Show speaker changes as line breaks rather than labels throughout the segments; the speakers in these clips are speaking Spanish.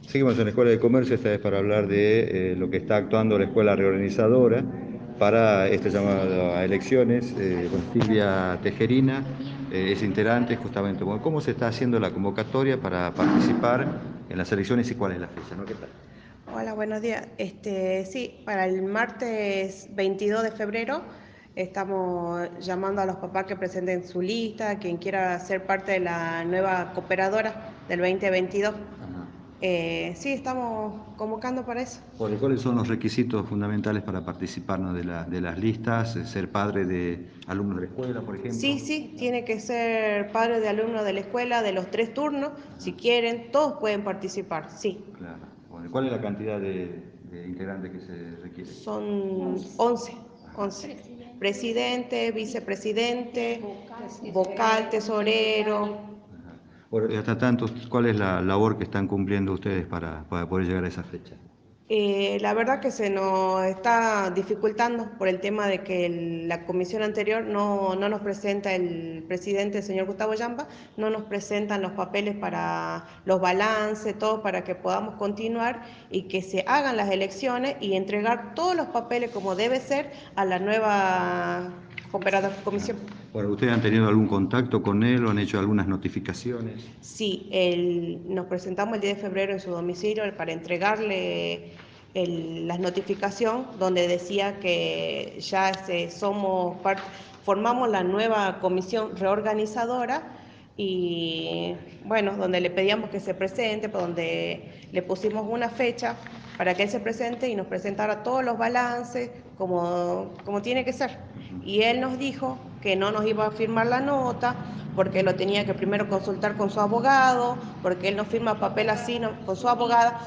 Seguimos en la Escuela de Comercio, esta vez para hablar de lo que está actuando la Escuela Reorganizadora para este llamado a elecciones. Silvia Tejerina es integrante justamente. Bueno, ¿cómo se está haciendo la convocatoria para participar en las elecciones y cuál es la fecha? ¿No? ¿Qué tal?
Hola, buenos días. Sí, para el martes 22 de febrero estamos llamando a los papás que presenten su lista, quien quiera ser parte de la nueva cooperadora del 2022.
Ajá.
Sí, estamos convocando para eso.
¿Cuáles son los requisitos fundamentales para participar, ¿no? de las listas? Ser padre de alumnos de la escuela, por ejemplo.
Sí, sí, tiene que ser padre de alumnos de la escuela de los 3 turnos.
Ajá.
Si quieren, todos pueden participar, sí.
Claro. Bueno, ¿cuál es la cantidad de integrantes que se requiere?
Son 11. 11. Presidente, vicepresidente, vocal, tesorero.
Ajá. Bueno, y hasta tanto, ¿cuál es la labor que están cumpliendo ustedes para poder llegar a esa fecha?
La verdad que se nos está dificultando por el tema de que la comisión anterior no nos presenta, el presidente, el señor Gustavo Yamba, no nos presentan los papeles para los balances, todo para que podamos continuar y que se hagan las elecciones y entregar todos los papeles como debe ser a la nueva
Ah.
comisión.
Bueno, ¿ustedes han tenido algún contacto con él o han hecho algunas notificaciones?
Sí, nos presentamos el 10 de febrero en su domicilio para entregarle la notificación donde decía que ya formamos la nueva comisión reorganizadora y bueno, donde le pedíamos que se presente, donde le pusimos una fecha para que él se presente y nos presentara todos los balances como tiene que ser. Y él nos dijo que no nos iba a firmar la nota porque lo tenía que primero consultar con su abogado, porque él no firma papel así con su abogada,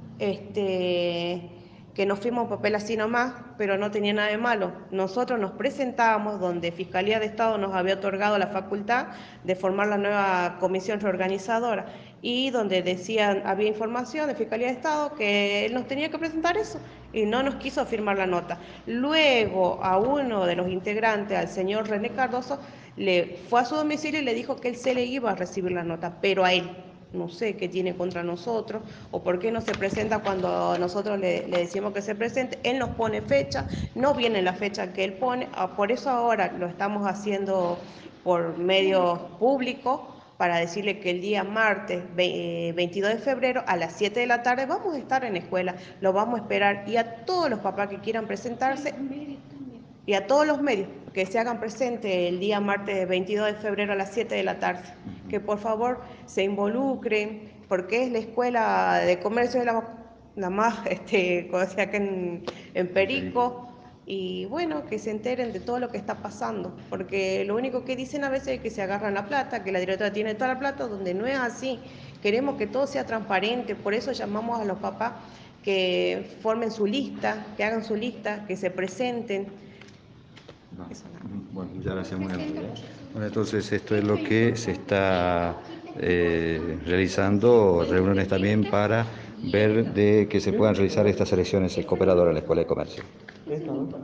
que no firma un papel así nomás, pero no tenía nada de malo. Nosotros nos presentamos donde Fiscalía de Estado nos había otorgado la facultad de formar la nueva comisión reorganizadora y donde decían, había información de Fiscalía de Estado que él nos tenía que presentar eso y no nos quiso firmar la nota. Luego a uno de los integrantes, al señor René Cardoso, le fue a su domicilio y le dijo que él se le iba a recibir la nota, pero a él. No sé qué tiene contra nosotros o por qué no se presenta cuando nosotros le decimos que se presente. Él nos pone fecha, no viene la fecha que él pone, por eso ahora lo estamos haciendo por medios públicos para decirle que el día martes 22 de febrero a las 7 de la tarde vamos a estar en la escuela, lo vamos a esperar y a todos los papás que quieran presentarse y a todos los medios que se hagan presentes el día martes 22 de febrero a las 7 de la tarde, que por favor se involucren, porque es la escuela de comercio de la más, como decía acá en Perico, y bueno, que se enteren de todo lo que está pasando, porque lo único que dicen a veces es que se agarran la plata, que la directora tiene toda la plata, donde no es así. Queremos que todo sea transparente, por eso llamamos a los papás que formen su lista, que hagan su lista, que se presenten.
No. Bueno, muchas gracias, muy amable. Bueno, entonces esto es lo que se está realizando, reuniones también para ver de que se puedan realizar estas elecciones cooperadoras en la Escuela de Comercio.